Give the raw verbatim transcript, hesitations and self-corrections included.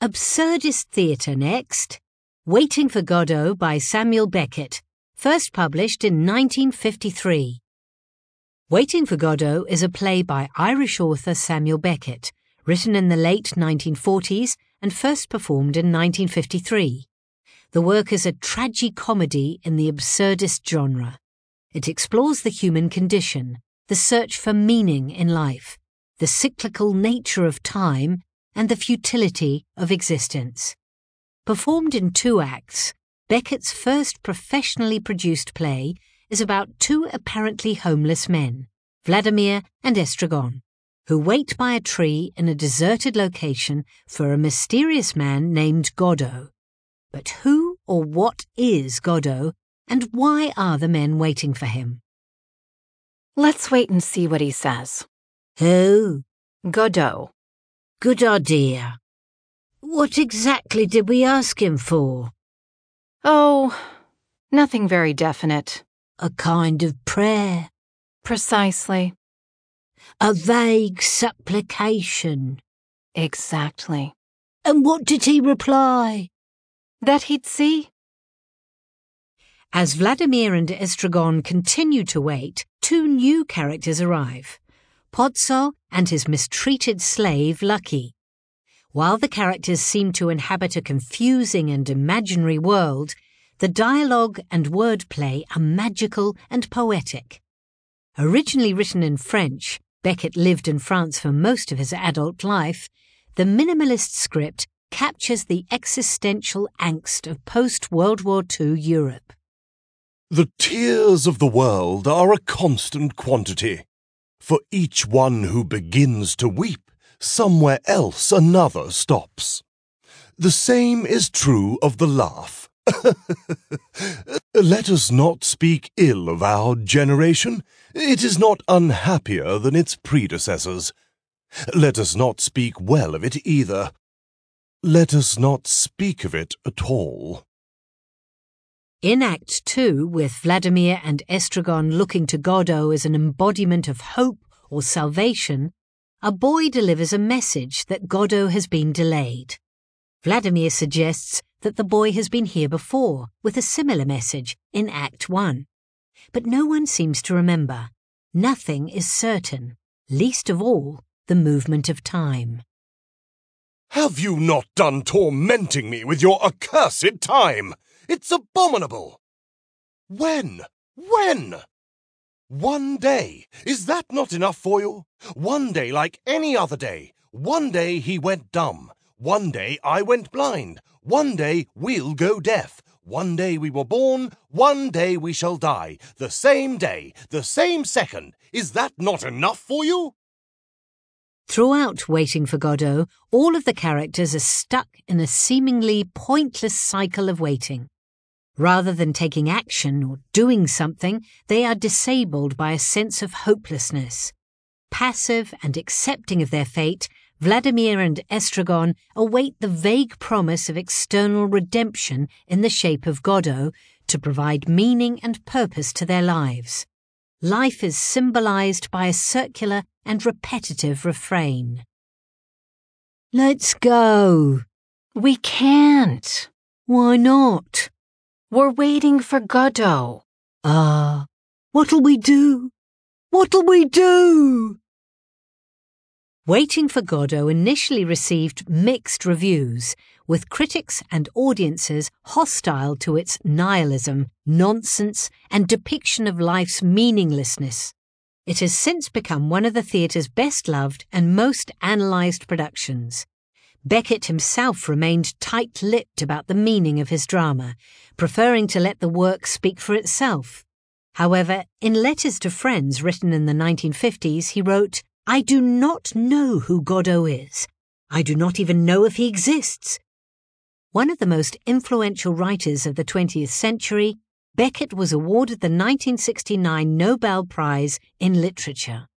Absurdist Theatre next. Waiting for Godot by Samuel Beckett, first published in nineteen fifty-three. Waiting for Godot is a play by Irish author Samuel Beckett, written in the late nineteen forties and first performed in nineteen fifty-three. The work is a tragi-comedy in the absurdist genre. It explores the human condition, the search for meaning in life, the cyclical nature of time, and the futility of existence. Performed in two acts, Beckett's first professionally produced play is about two apparently homeless men, Vladimir and Estragon, who wait by a tree in a deserted location for a mysterious man named Godot. But who or what is Godot, and why are the men waiting for him? Let's wait and see what he says. Who? Godot. Good idea. What exactly did we ask him for? Oh, nothing very definite. A kind of prayer. Precisely. A vague supplication. Exactly. And what did he reply? That he'd see. As Vladimir and Estragon continue to wait, two new characters arrive. Pozzo and his mistreated slave, Lucky. While the characters seem to inhabit a confusing and imaginary world, the dialogue and wordplay are magical and poetic. Originally written in French, Beckett lived in France for most of his adult life. The minimalist script captures the existential angst of post-World War Two Europe. The tears of the world are a constant quantity. For each one who begins to weep, somewhere else another stops. The same is true of the laugh. Let us not speak ill of our generation. It is not unhappier than its predecessors. Let us not speak well of it either. Let us not speak of it at all. In Act Two, with Vladimir and Estragon looking to Godot as an embodiment of hope or salvation, a boy delivers a message that Godot has been delayed. Vladimir suggests that the boy has been here before, with a similar message in Act One. But no one seems to remember. Nothing is certain, least of all the movement of time. Have you not done tormenting me with your accursed time? It's abominable! When? When? One day. Is that not enough for you? One day like any other day. One day he went dumb. One day I went blind. One day we'll go deaf. One day we were born. One day we shall die. The same day, the same second. Is that not enough for you? Throughout Waiting for Godot, all of the characters are stuck in a seemingly pointless cycle of waiting. Rather than taking action or doing something, they are disabled by a sense of hopelessness. Passive and accepting of their fate, Vladimir and Estragon await the vague promise of external redemption in the shape of Godot to provide meaning and purpose to their lives. Life is symbolized by a circular and repetitive refrain. Let's go. We can't. Why not? We're waiting for Godot. Ah, uh, what'll we do? What'll we do? Waiting for Godot initially received mixed reviews, with critics and audiences hostile to its nihilism, nonsense, and depiction of life's meaninglessness. It has since become one of the theatre's best-loved and most analysed productions. Beckett himself remained tight-lipped about the meaning of his drama, preferring to let the work speak for itself. However, in letters to friends written in the nineteen fifties, he wrote, "I do not know who Godot is. I do not even know if he exists." One of the most influential writers of the twentieth century, Beckett was awarded the nineteen sixty-nine Nobel Prize in Literature.